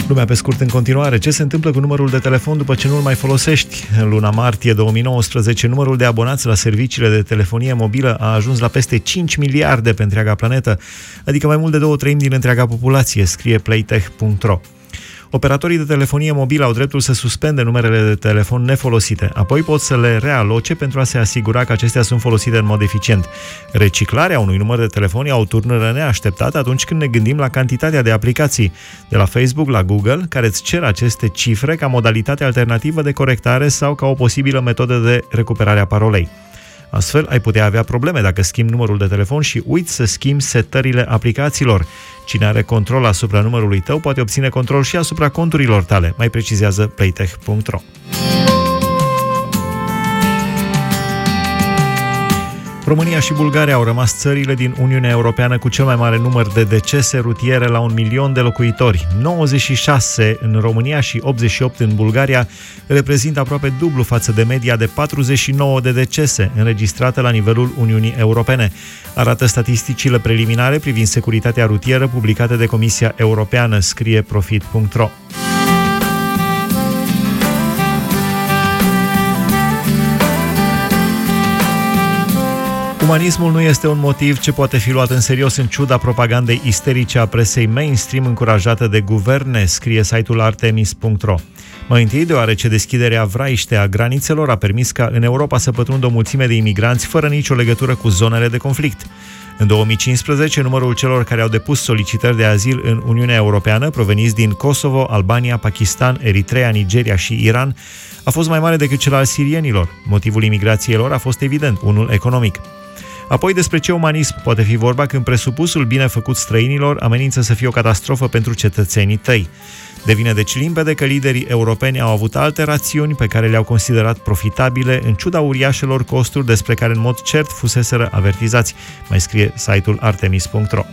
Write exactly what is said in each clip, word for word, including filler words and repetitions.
Lumea pe scurt în continuare. Ce se întâmplă cu numărul de telefon după ce nu-l mai folosești? În luna martie două mii nouăsprezece, numărul de abonați la serviciile de telefonie mobilă a ajuns la peste cinci miliarde pe întreaga planetă, adică mai mult de două treimi din întreaga populație, scrie playtech punct ro. Operatorii de telefonie mobilă au dreptul să suspende numerele de telefon nefolosite, apoi pot să le realoce pentru a se asigura că acestea sunt folosite în mod eficient. Reciclarea unui număr de telefon e o turnură neașteptată atunci când ne gândim la cantitatea de aplicații, de la Facebook la Google, care îți cer aceste cifre ca modalitate alternativă de corectare sau ca o posibilă metodă de recuperare a parolei. Astfel, ai putea avea probleme dacă schimbi numărul de telefon și uiți să schimbi setările aplicațiilor. Cine are control asupra numărului tău poate obține control și asupra conturilor tale, mai precizează playtech punct ro. România și Bulgaria au rămas țările din Uniunea Europeană cu cel mai mare număr de decese rutiere la un milion de locuitori. nouăzeci și șase în România și optzeci și opt în Bulgaria reprezintă aproape dublu față de media de patruzeci și nouă de decese înregistrată la nivelul Uniunii Europene, arată statisticile preliminare privind securitatea rutieră publicate de Comisia Europeană, scrie profit punct ro. Umanismul nu este un motiv ce poate fi luat în serios în ciuda propagandei isterice a presei mainstream încurajată de guverne, scrie site-ul artemis punct ro. Mai întâi, deoarece deschiderea vraiște a granițelor a permis ca în Europa să pătrundă o mulțime de imigranți fără nicio legătură cu zonele de conflict. În două mii cincisprezece, numărul celor care au depus solicitări de azil în Uniunea Europeană, proveniți din Kosovo, Albania, Pakistan, Eritrea, Nigeria și Iran, a fost mai mare decât cel al sirienilor. Motivul imigrației lor a fost evident, unul economic. Apoi, despre ce umanism poate fi vorba când presupusul bine făcut străinilor amenință să fie o catastrofă pentru cetățenii tăi. Devine deci limpede că liderii europeni au avut alte rațiuni pe care le-au considerat profitabile în ciuda uriașelor costuri despre care în mod cert fuseseră avertizați, mai scrie site-ul artemis punct ro.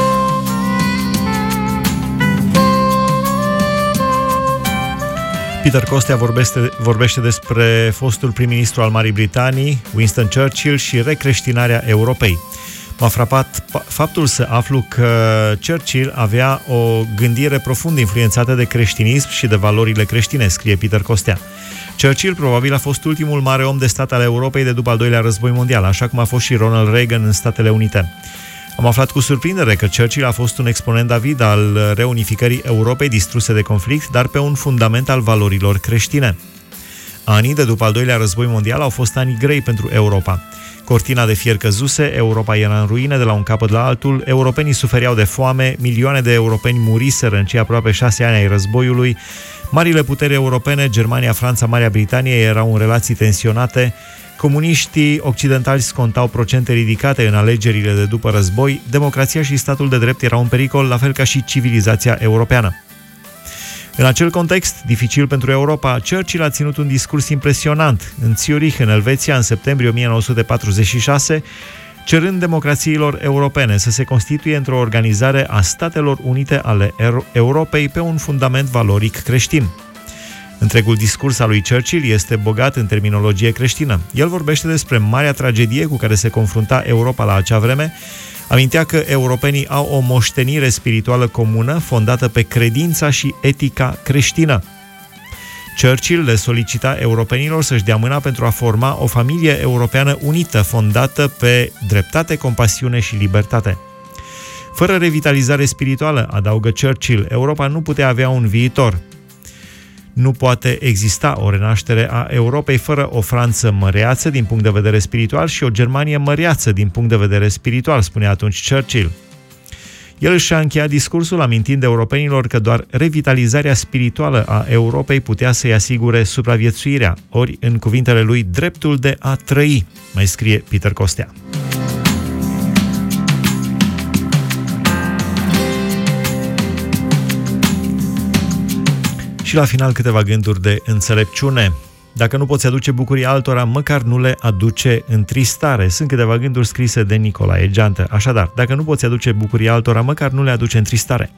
Peter Costea vorbește, vorbește despre fostul prim-ministru al Marii Britanii, Winston Churchill, și recreștinarea Europei. M-a frapat faptul să aflu că Churchill avea o gândire profund influențată de creștinism și de valorile creștine, scrie Peter Costea. Churchill probabil a fost ultimul mare om de stat al Europei de după al doilea război mondial, așa cum a fost și Ronald Reagan în Statele Unite. Am aflat cu surprindere că Churchill a fost un exponent avid al reunificării Europei distruse de conflict, dar pe un fundament al valorilor creștine. Anii de după al doilea război mondial au fost ani grei pentru Europa. Cortina de fier căzuse, Europa era în ruine de la un capăt la altul, europenii sufereau de foame, milioane de europeni muriseră în cei aproape șase ani ai războiului, marile puteri europene, Germania, Franța, Marea Britanie, erau în relații tensionate, comuniștii occidentali scontau procente ridicate în alegerile de după război, democrația și statul de drept erau în pericol, la fel ca și civilizația europeană. În acel context, dificil pentru Europa, Churchill a ținut un discurs impresionant în Zurich, în Elveția, în septembrie o mie nouă sute patruzeci și șase, cerând democrațiilor europene să se constituie într-o organizare a Statelor Unite ale Europei pe un fundament valoric creștin. Întregul discurs al lui Churchill este bogat în terminologie creștină. El vorbește despre marea tragedie cu care se confrunta Europa la acea vreme, amintea că europenii au o moștenire spirituală comună fondată pe credința și etica creștină. Churchill le solicita europenilor să-și dea mâna pentru a forma o familie europeană unită, fondată pe dreptate, compasiune și libertate. Fără revitalizare spirituală, adaugă Churchill, Europa nu putea avea un viitor. Nu poate exista o renaștere a Europei fără o Franță măreață din punct de vedere spiritual și o Germanie măreață din punct de vedere spiritual, spunea atunci Churchill. El și-a încheiat discursul amintind europenilor că doar revitalizarea spirituală a Europei putea să-i asigure supraviețuirea, ori, în cuvintele lui, dreptul de a trăi, mai scrie Peter Costea. Și la final câteva gânduri de înțelepciune. Dacă nu poți aduce bucurii altora, măcar nu le aduce întristare. Sunt câteva gânduri scrise de Nicolae Geantă. Așadar, dacă nu poți aduce bucurii altora, măcar nu le aduce întristare.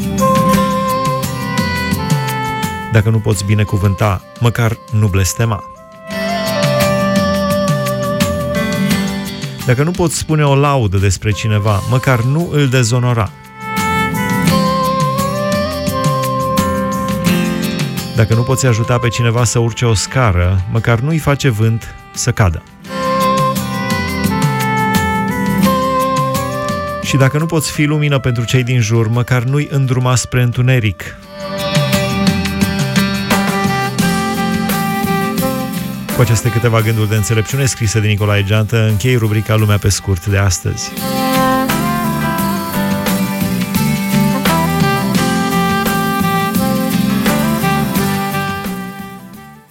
Dacă nu poți binecuvânta, măcar nu blestema. Dacă nu poți spune o laudă despre cineva, măcar nu îl dezonora. Dacă nu poți ajuta pe cineva să urce o scară, măcar nu-i face vânt să cadă. Și dacă nu poți fi lumină pentru cei din jur, măcar nu-i îndruma spre întuneric. Cu aceste câteva gânduri de înțelepciune scrise de Nicolae Geantă, închei rubrica Lumea pe scurt de astăzi.